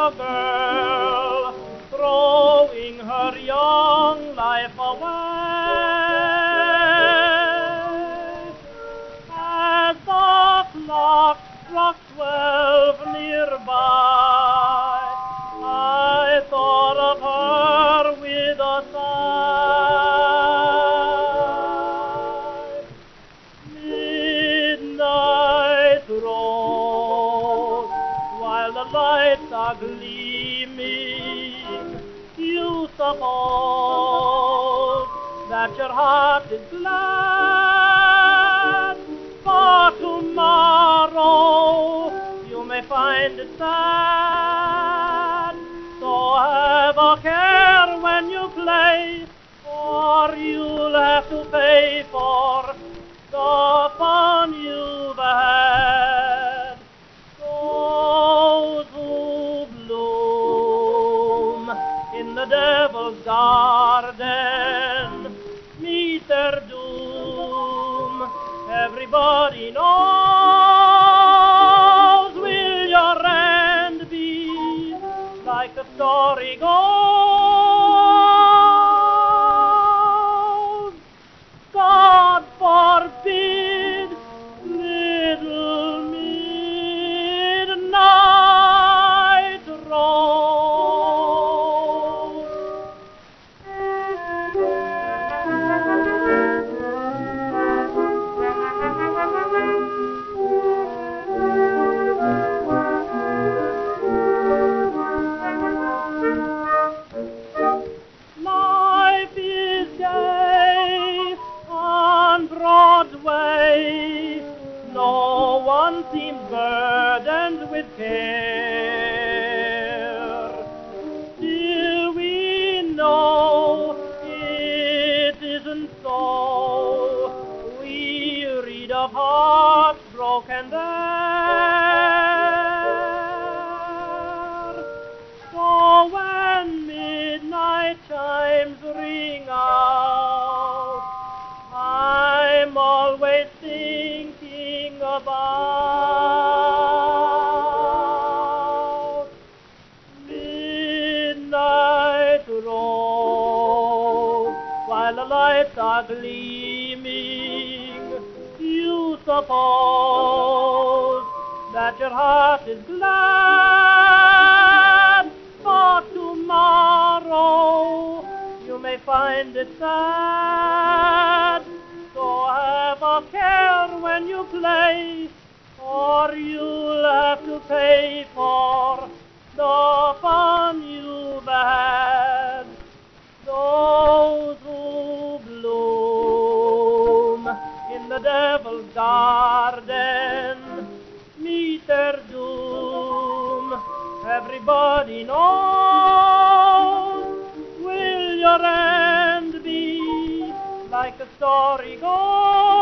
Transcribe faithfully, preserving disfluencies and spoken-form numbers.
a girl throwing her young life away. As the clock struck twelve nearby, I thought of her with a sigh. Midnight rose while the lights are gleaming. You suppose that your heart is glad, for tomorrow you may find it sad. So have a care when you play, or you'll have to pay for the fun you've had. Those who bloom in the devil's garden meet their doom. Everybody knows. Will your end be like the story goes? God forbid, little midnight rose. Life is gay on Broadway. No one seems burdened with care. Still we know it isn't so. We read of hearts broken there. So when midnight chimes ring out, I'm always thinking about midnight rose while the lights are gleaming. You suppose that your heart is glad, for tomorrow you may find it sad. So have a care when you play, or you'll have to pay for the fun you've had. Those who bloom in the devil's garden meet their doom. Everybody knows. Will your end be like the story goes?